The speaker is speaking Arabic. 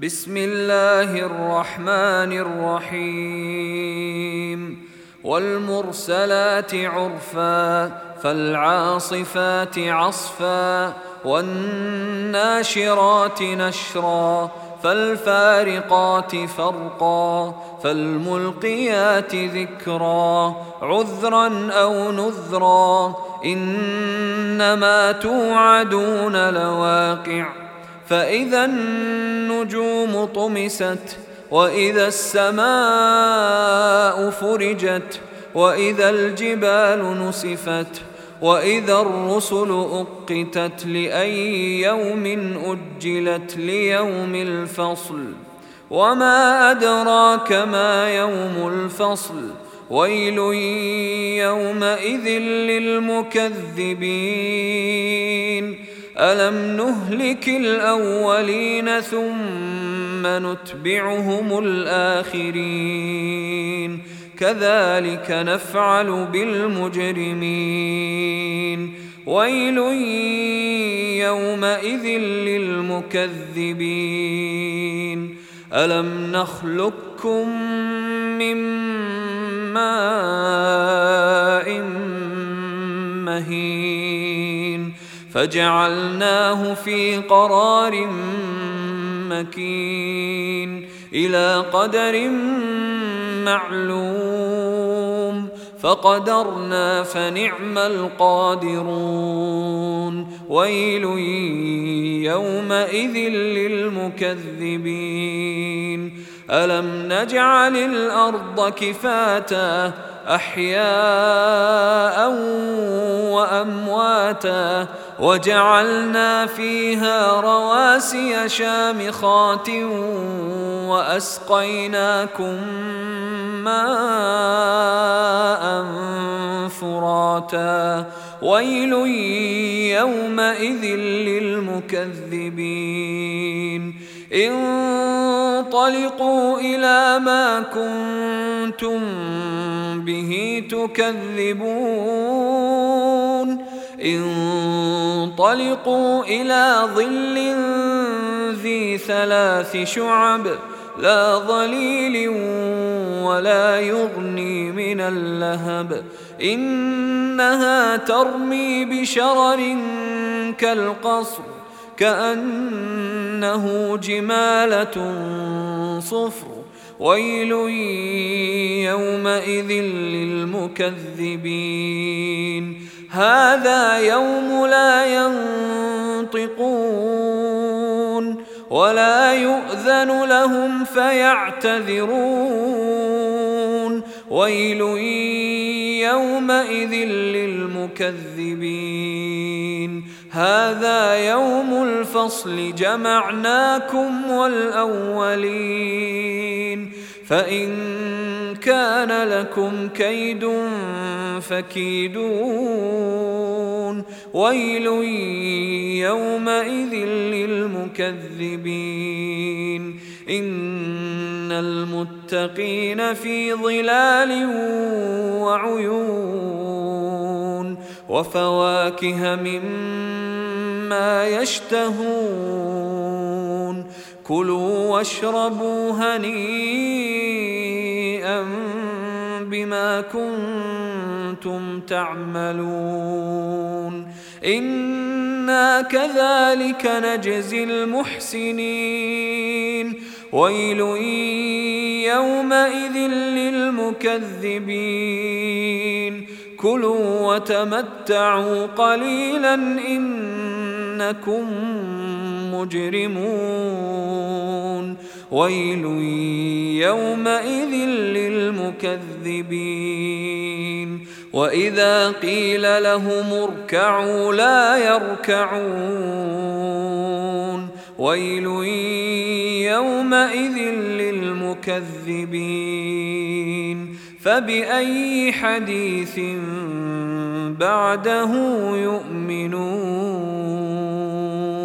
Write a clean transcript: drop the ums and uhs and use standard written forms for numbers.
بسم الله الرحمن الرحيم والمرسلات عرفا فالعاصفات عصفا والناشرات نشرا فالفارقات فرقا فالملقيات ذكرا عذرا أو نذرا إنما توعدون لواقع فإذا النجوم طمست وإذا السماء فرجت وإذا الجبال نسفت وإذا الرسل أقتت لأي يوم أجلت ليوم الفصل وما أدراك ما يوم الفصل ويل يومئذ للمكذبين ألم نهلك الأولين ثم نتبعهم الآخرين كذلك نفعل بالمجرمين ويل يومئذ للمكذبين ألم نخلقكم من ماء مهين فجعلناه في قرار مكين إلى قدر معلوم فقدرنا فنعم القادرون ويل يومئذ للمكذبين ألم نجعل الأرض كفاتا أحياء وأمواتا وجعلنا فيها رواسي شامخات وأسقيناكم ماء فراتا ويل يومئذ للمكذبين انطلقوا إلى ما كنتم به تكذبون انطلقوا إلى ظل ذي 3 شعب لا ظليل ولا يغني من اللهب إنها ترمي بشرر كالقصر كأنه جمالة صفر ويل يومئذ للمكذبين هذا يوم لا ينطقون ولا يؤذن لهم فيعتذرون ويل يومئذ للمكذبين هذا يوم الفصل جمعناكم والأولين فإن كان لكم كيد فكيدون ويل يومئذ للمكذبين إن المتقين في ظلال وعيون وفواكه مما يشتهون كلوا واشربوا هنيئا بما كنتم تعملون إنا كذلك نجزي المحسنين ويل يومئذ للمكذبين كلوا وتمتعوا قليلا إنكم مجرمون ويل يومئذ للمكذبين وإذا قيل لهم اركعوا لا يركعون ويل يومئذ للمكذبين فبأي حديث بعده يؤمنون